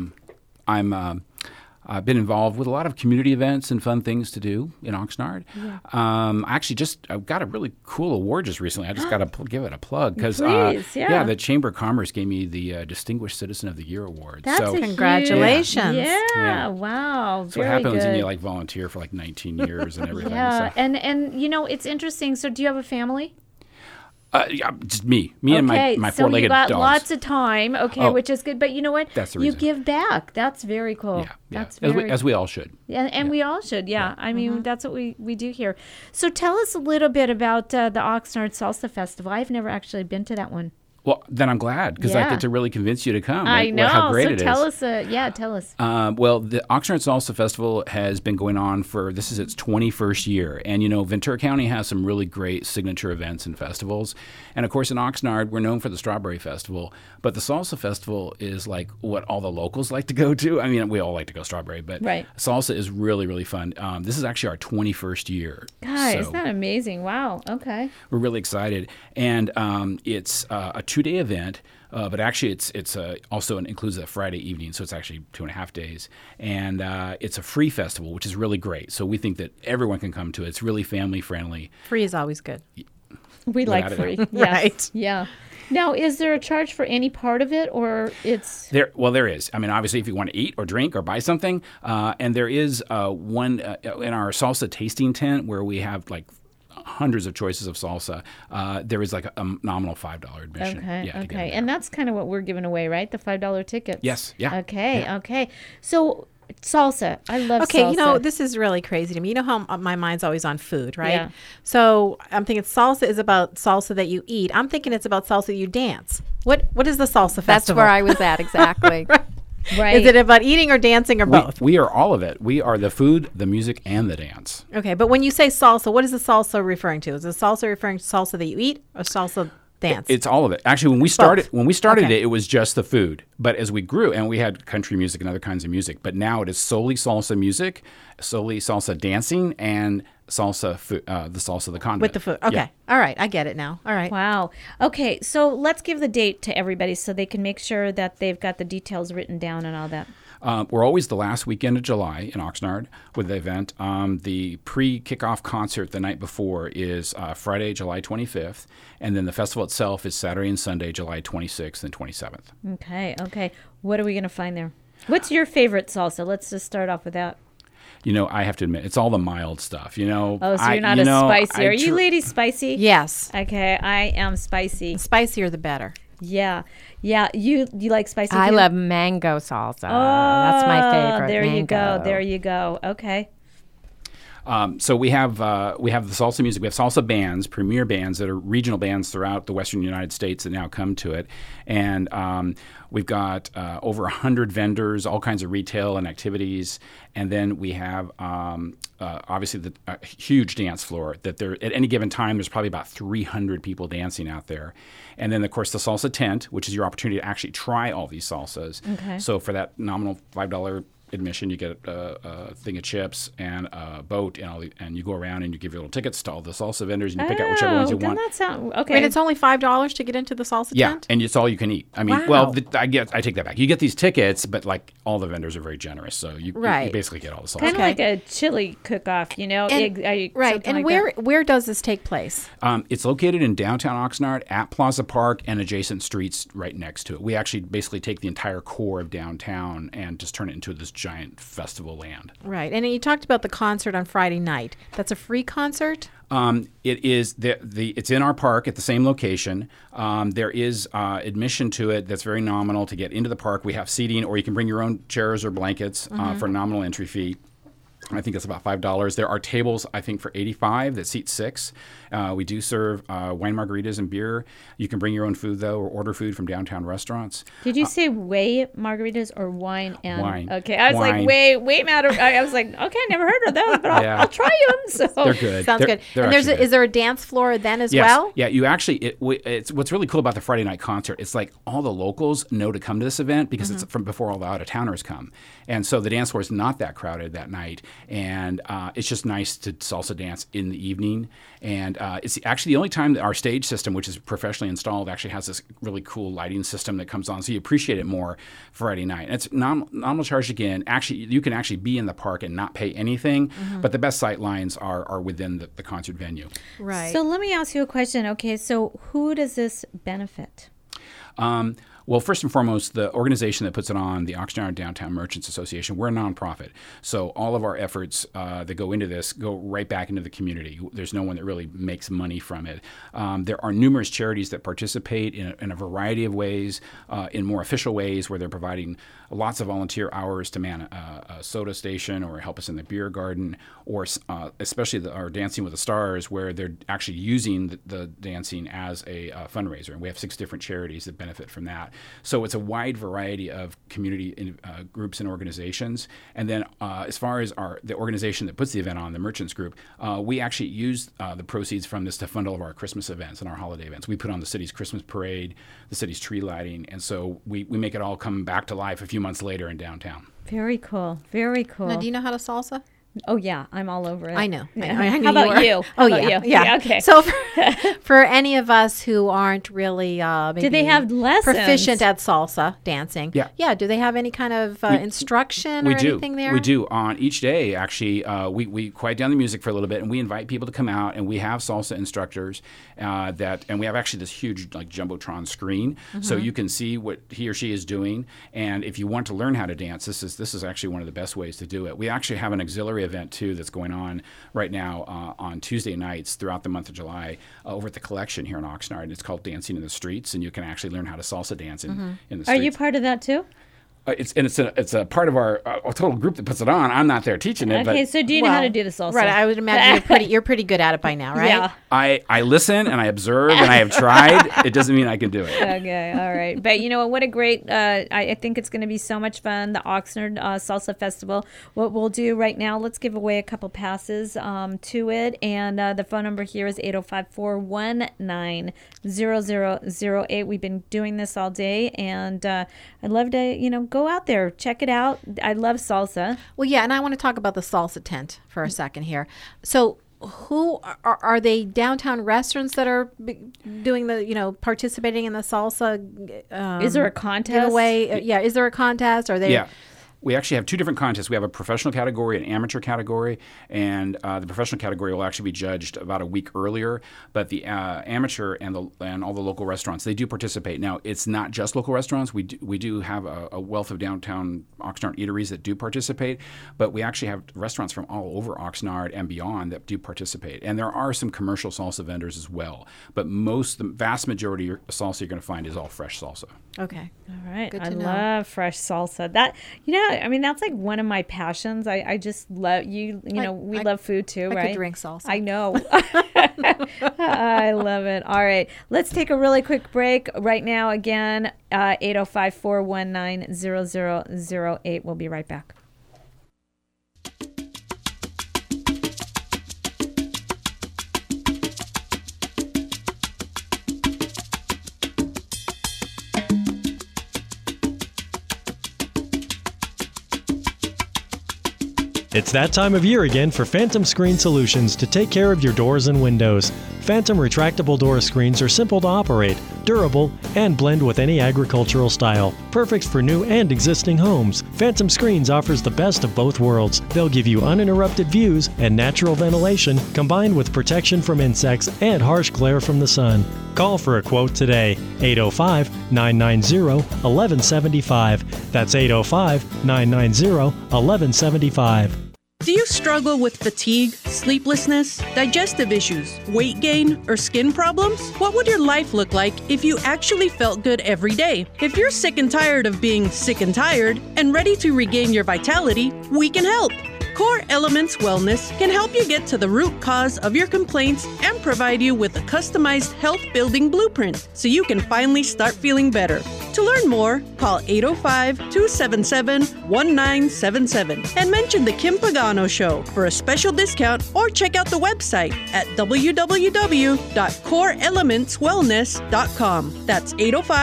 I've been involved with a lot of community events and fun things to do in Oxnard. Yeah. I got a really cool award just recently. I just got to give it a plug because the Chamber of Commerce gave me the Distinguished Citizen of the Year award. That's congratulations! Yeah. Wow. So what happens when you volunteer for 19 years and everything. Yeah, so. and it's interesting. So do you have a family? Just me and my four-legged dogs. So you got lots of time, which is good. But you know what? That's the reason. You give back. That's very cool. Yeah. As we all should. And we all should, yeah. I mean, that's what we do here. So tell us a little bit about the Oxnard Salsa Festival. I've never actually been to that one. Well, then I'm glad because I get to really convince you to come. I know. How great it is. Tell us. Tell us. Well, the Oxnard Salsa Festival has been going on this is its 21st year. And, Ventura County has some really great signature events and festivals. And, of course, in Oxnard, we're known for the Strawberry Festival. But the Salsa Festival is like what all the locals like to go to. I mean, we all like to go Strawberry, but salsa is really, really fun. This is actually our 21st year. God, isn't that amazing? Wow. Okay. We're really excited. And it's a 2-day event, but actually it's also includes a Friday evening, so it's actually 2.5 days. And it's a free festival, which is really great. So we think that everyone can come to it. It's really family friendly. Free is always good. We like free. Yes. Right. Yeah. Now, is there a charge for any part of it, or it's there? Well, there is. I mean, obviously, if you want to eat or drink or buy something, and there is one in our salsa tasting tent where we have like hundreds of choices of salsa. There is like a nominal $5 admission. Okay. Yeah, Okay. And that's kind of what we're giving away, right? The $5 tickets. Yes. Yeah. Okay. Yeah. Okay. So salsa. I love Okay, salsa. this is really crazy to me. You know how my mind's always on food, right? Yeah. So I'm thinking salsa is about salsa that you eat. I'm thinking it's about salsa you dance. What is the salsa festival? That's where I was at, exactly. Right. Is it about eating or dancing or both? We are all of it. We are the food, the music, and the dance. Okay, but when you say salsa, what is the salsa referring to? Is the salsa referring to salsa that you eat or salsa dance? It's all of it. Actually, when we started Okay. it was just the food. But as we grew, and we had country music and other kinds of music, but now it is solely salsa music, solely salsa dancing, and salsa food, the salsa, the condiment. With the food. Okay. Yeah. All right. I get it now. All right. Wow. Okay, so let's give the date to everybody so they can make sure that they've got the details written down and all that. We're always the last weekend of July in Oxnard with the event. The pre-kickoff concert the night before is Friday, July 25th, and then the festival itself is Saturday and Sunday, July 26th and 27th. Okay. Okay. What are we going to find there? What's your favorite salsa? Let's just start off with that. I have to admit, it's all the mild stuff. Oh, so you're not a spicy. Are you ladies spicy? Yes. Okay, I am spicy. The spicier the better. Yeah. Yeah. You like spicy? I too? love mango salsa. Oh, That's my favorite. There you go. mango. There you go. Okay. So we have the salsa music. We have salsa bands, premier bands that are regional bands throughout the Western United States that now come to it, and we've got over 100 vendors, all kinds of retail and activities, and then we have obviously the huge dance floor that there at any given time there's probably about 300 people dancing out there, and then of course the salsa tent, which is your opportunity to actually try all these salsas. Okay. So for that nominal $5 admission, you get a thing of chips and a boat, and you go around and you give your little tickets to all the salsa vendors, and you pick out whichever ones you want. Doesn't that sound okay? And it's only $5 to get into the salsa Yeah, tent? and it's all you can eat. I mean, Wow. I take that back. You get these tickets, but like all the vendors are very generous, so you basically get all the salsa. Kind of like a chili cook-off, And, right. right. And where does this take place? It's located in downtown Oxnard at Plaza Park and adjacent streets right next to it. We actually basically take the entire core of downtown and just turn it into this giant festival land. Right. And you talked about the concert on Friday night. That's a free concert? It is it's in our park at the same location. There is admission to it that's very nominal to get into the park. We have seating, or you can bring your own chairs or blankets for a nominal entry fee. I think it's about $5. There are tables, I think, for $85 that seat 6. We do serve wine margaritas and beer. You can bring your own food, though, or order food from downtown restaurants. Did you say whey margaritas or wine and wine? Okay, I was like whey matter. I was like, okay, I never heard of those, but I'll try them. So they're good. Sounds good. And is there a dance floor then as yes. well? Yeah, you actually it's what's really cool about the Friday night concert. It's like all the locals know to come to this event because it's from before all the out of towners come, and so the dance floor is not that crowded that night. And it's just nice to salsa dance in the evening. And it's actually the only time that our stage system, which is professionally installed, actually has this really cool lighting system that comes on. So you appreciate it more Friday night. And it's nominal charge again. Actually, you can actually be in the park and not pay anything. But the best sight lines are within the concert venue. Right. So let me ask you a question. Okay, so who does this benefit? Well, first and foremost, the organization that puts it on, the Oxnard Downtown Merchants Association, we're a nonprofit. So all of our efforts that go into this go right back into the community. There's no one that really makes money from it. There are numerous charities that participate in a variety of ways, in more official ways, where they're providing lots of volunteer hours to man a soda station or help us in the beer garden, or especially our Dancing with the Stars, where they're actually using the dancing as a fundraiser. And we have 6 different charities that benefit from that. So it's a wide variety of community groups and organizations. And then as far as the organization that puts the event on, the Merchants Group, we actually use the proceeds from this to fund all of our Christmas events and our holiday events. We put on the city's Christmas parade, the city's tree lighting, and so we make it all come back to life a few months later in downtown. Very cool. Very cool. Now, do you know how to salsa? Oh yeah, I'm all over it. I know. Yeah. I knew How about were. you? Oh How about yeah, you? yeah. Okay. So for any of us who aren't really do they have lessons? proficient at salsa dancing? Yeah. Do they have any kind of instruction or anything there? We do. On each day, actually, we quiet down the music for a little bit, and we invite people to come out, and we have salsa instructors and we have actually this huge like jumbotron screen, so you can see what he or she is doing. And if you want to learn how to dance, this is actually one of the best ways to do it. We actually have an auxiliary event too that's going on right now on Tuesday nights throughout the month of July over at the Collection here in Oxnard. It's called Dancing in the Streets, and you can actually learn how to salsa dance in the streets. Are you part of that too? It's a part of our total group that puts it on. I'm not there teaching it. Okay, but so do you know how to do the salsa? Right, I would imagine you're pretty good at it by now, right? Yeah. I listen and I observe and I have tried. It doesn't mean I can do it. Okay, all right. But you know what a great, I think it's going to be so much fun, the Oxnard Salsa Festival. What we'll do right now, let's give away a couple passes to it. And the phone number here is 805-419-0008. We've been doing this all day, and I'd love to, go out there, check it out. I love salsa. Well, yeah, and I want to talk about the salsa tent for a second here. So who are they downtown restaurants that are doing the, participating in the salsa? Is there a contest? Giveaway? Yeah, is there a contest? Are they? Yeah. We actually have two different contests. We have a professional category and amateur category, and the professional category will actually be judged about a week earlier. But the amateur and all the local restaurants, they do participate. Now, it's not just local restaurants. We do have a wealth of downtown Oxnard eateries that do participate, but we actually have restaurants from all over Oxnard and beyond that do participate. And there are some commercial salsa vendors as well. But the vast majority of salsa you're going to find is all fresh salsa. Okay. All right. Good I to know. love fresh salsa. That, that's like one of my passions. I just love we love food too, right? I could drink salsa. I know. I love it. All right. Let's take a really quick break right now. Again, 805-419-0008. We'll be right back. It's that time of year again for Phantom Screen Solutions to take care of your doors and windows. Phantom retractable door screens are simple to operate, durable, and blend with any agricultural style. Perfect for new and existing homes. Phantom Screens offers the best of both worlds. They'll give you uninterrupted views and natural ventilation combined with protection from insects and harsh glare from the sun. Call for a quote today, 805-990-1175. That's 805-990-1175. Do you struggle with fatigue, sleeplessness, digestive issues, weight gain, or skin problems? What would your life look like if you actually felt good every day? If you're sick and tired of being sick and tired and ready to regain your vitality, we can help. Core Elements Wellness can help you get to the root cause of your complaints and provide you with a customized health-building blueprint so you can finally start feeling better. To learn more, call 805-277-1977 and mention The Kim Pagano Show for a special discount, or check out the website at www.coreelementswellness.com. That's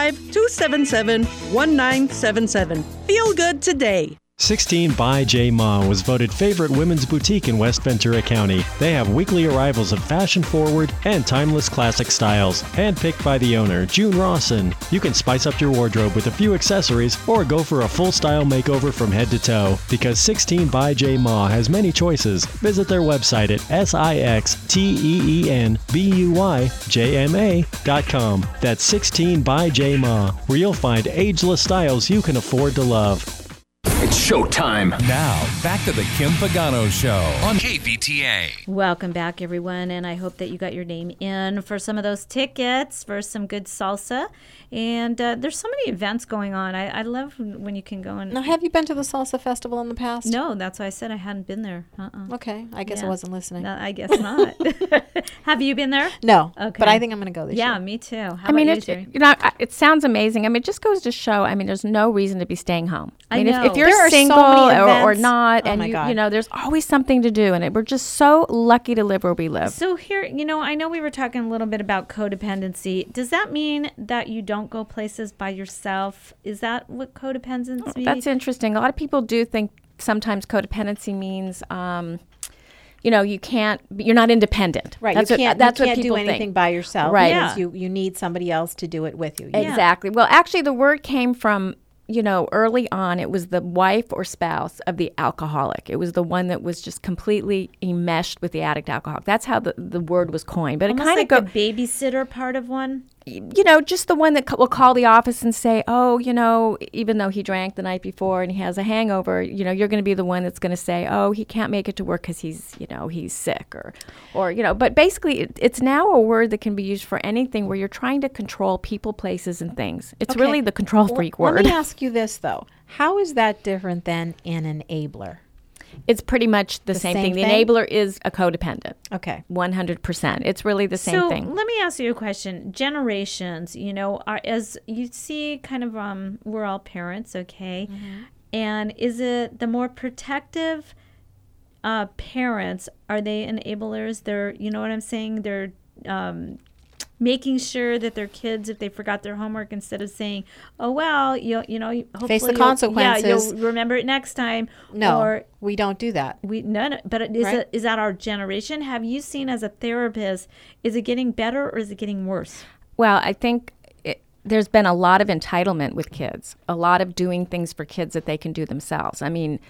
805-277-1977. Feel good today. 16 by J. Ma was voted favorite women's boutique in West Ventura County. They have weekly arrivals of fashion-forward and timeless classic styles, handpicked by the owner, June Rawson. You can spice up your wardrobe with a few accessories or go for a full-style makeover from head to toe. Because 16 by J. Ma has many choices, visit their website at sixteenbuyjma.com. That's 16 by J. Ma, where you'll find ageless styles you can afford to love. It's showtime. Now, back to the Kim Pagano Show on KVTA. Welcome back, everyone, and I hope that you got your name in for some of those tickets for some good salsa. And there's so many events going on. I love when you can go and... Now, have you been to the Salsa Festival in the past? No, that's why I said I hadn't been there. Okay, I guess I wasn't listening. No, I guess not. Have you been there? No, okay. But I think I'm going to go this year. Yeah, me too. How about you, Jerry? It sounds amazing. I mean, it just goes to show, there's no reason to be staying home. I know. If you're single or not, and there's always something to do, and we're just so lucky to live where we live. So here, I know we were talking a little bit about codependency. Does that mean that you don't go places by yourself? Is that what codependency means? That's interesting. A lot of people do think sometimes codependency means, you're not independent. Right. That's you what can't do people anything think. by yourself. Right. Because you need somebody else to do it with you. Exactly. Well, actually, the word came from, early on, it was the wife or spouse of the alcoholic. It was the one that was just completely enmeshed with the addict alcoholic. That's how the word was coined. But Almost it kind like of the babysitter part of one. Just the one that will call the office and say, oh, even though he drank the night before and he has a hangover, you're going to be the one that's going to say, oh, he can't make it to work because he's sick or but basically it's now a word that can be used for anything where you're trying to control people, places, and things. It's really the control freak word. Let me ask you this, though. How is that different than an enabler? It's pretty much the same thing. The enabler is a codependent. Okay. 100%. It's really the same thing. So let me ask you a question. Generations, as you see, kind of, we're all parents, okay? Mm-hmm. And is it the more protective parents, are they enablers? They're, you know what I'm saying? They're making sure that their kids, if they forgot their homework, instead of saying, "Oh well, hopefully face the consequences. You'll remember it next time." No, we don't do that. But is that our generation? Have you seen as a therapist? Is it getting better or is it getting worse? Well, I think there's been a lot of entitlement with kids, a lot of doing things for kids that they can do themselves. I mean,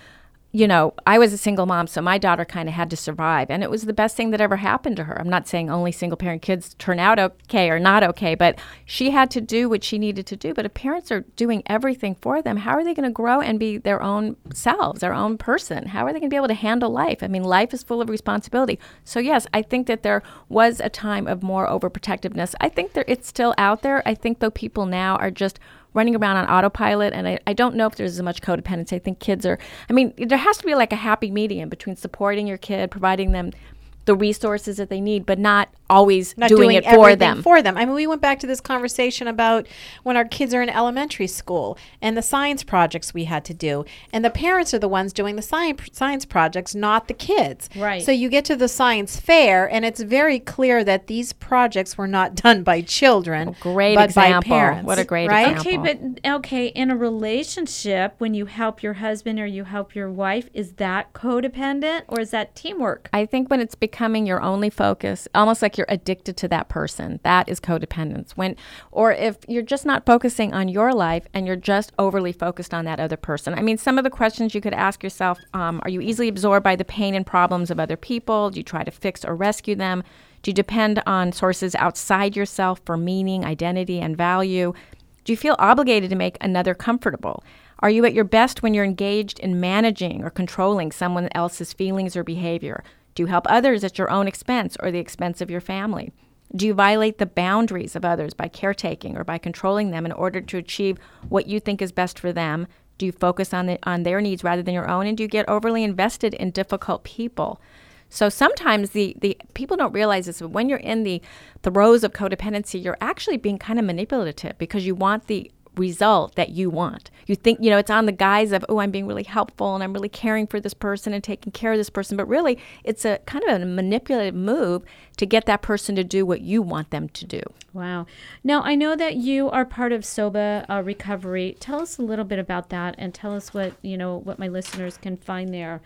I was a single mom, so my daughter kind of had to survive. And it was the best thing that ever happened to her. I'm not saying only single-parent kids turn out okay or not okay, but she had to do what she needed to do. But if parents are doing everything for them, how are they going to grow and be their own selves, their own person? How are they going to be able to handle life? I mean, life is full of responsibility. So, yes, I think that there was a time of more overprotectiveness. I think it's still out there. I think, though, people now are just running around on autopilot, and I don't know if there's as much codependency. I think kids there has to be like a happy medium between supporting your kid, providing them the resources that they need, but not always doing it for them. I mean, we went back to this conversation about when our kids are in elementary school and the science projects we had to do, and the parents are the ones doing the science projects, not the kids. Right. So you get to the science fair, and it's very clear that these projects were not done by children, but by parents. What a great example. Okay, in a relationship, when you help your husband or you help your wife, is that codependent or is that teamwork? I think when it's becoming your only focus, almost like you're addicted to that person, that is codependence. Or if you're just not focusing on your life and you're just overly focused on that other person. I mean, some of the questions you could ask yourself, are you easily absorbed by the pain and problems of other people? Do you try to fix or rescue them? Do you depend on sources outside yourself for meaning, identity, and value? Do you feel obligated to make another comfortable? Are you at your best when you're engaged in managing or controlling someone else's feelings or behavior? Do you help others at your own expense or the expense of your family? Do you violate the boundaries of others by caretaking or by controlling them in order to achieve what you think is best for them? Do you focus on their needs rather than your own? And do you get overly invested in difficult people? So sometimes the people don't realize this, but when you're in the throes of codependency, you're actually being kind of manipulative because you want the result that you want. You think, it's on the guise of, oh, I'm being really helpful and I'm really caring for this person and taking care of this person. But really, it's a kind of a manipulative move to get that person to do what you want them to do. Wow. Now, I know that you are part of SOBA recovery. Tell us a little bit about that and tell us what my listeners can find there.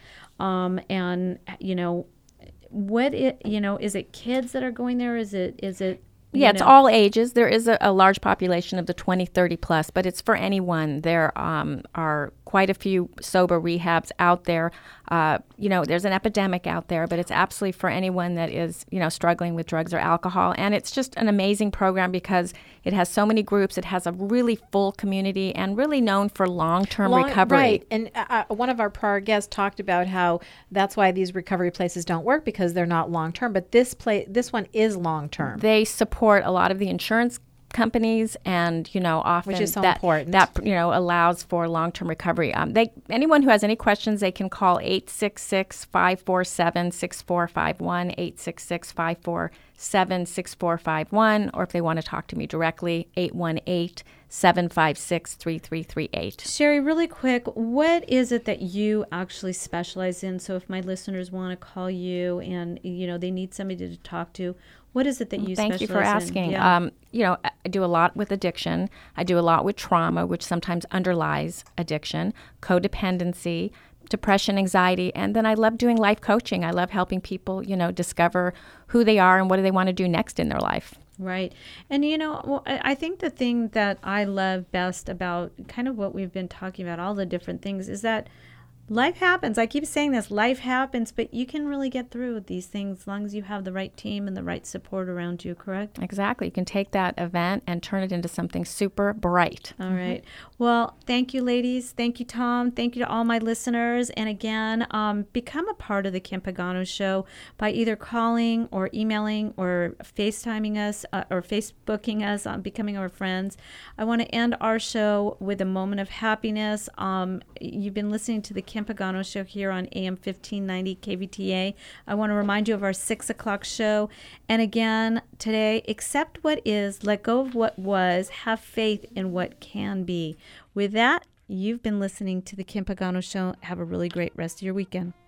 Is it kids that are going there? Is it Yeah, it's all ages. There is a large population of the 20, 30 plus, but it's for anyone. There are quite a few sober rehabs out there. There's an epidemic out there, but it's absolutely for anyone that is, struggling with drugs or alcohol. And it's just an amazing program because it has so many groups. It has a really full community and really known for long-term recovery. Right. And one of our prior guests talked about how that's why these recovery places don't work because they're not long-term. But this one is long-term. They support a lot of the insurance companies, and often which is so important. That allows for long-term recovery. Anyone who has any questions, they can call 866-547-6451, 866-547-6451, or if they want to talk to me directly, 818-756-3338. Sherry, really quick, what is it that you actually specialize in? So if my listeners want to call you and they need somebody to talk to, what is it that you specialize in? Thank you for asking. Yeah. I do a lot with addiction. I do a lot with trauma, which sometimes underlies addiction, codependency, depression, anxiety, and then I love doing life coaching. I love helping people, discover who they are and what do they want to do next in their life. Right. And, I think the thing that I love best about kind of what we've been talking about, all the different things, is that life happens. I keep saying this, life happens, but you can really get through these things as long as you have the right team and the right support around you, correct? Exactly. You can take that event and turn it into something super bright. All right. Well, thank you, ladies. Thank you, Tom. Thank you to all my listeners. And again, become a part of the Kim Pagano Show by either calling or emailing or FaceTiming us or Facebooking us, becoming our friends. I want to end our show with a moment of happiness. You've been listening to the Kim Pagano Show here on AM 1590 KVTA. I want to remind you of our 6 o'clock show. And again, today, accept what is, let go of what was, have faith in what can be. With that, you've been listening to the Kim Pagano Show. Have a really great rest of your weekend.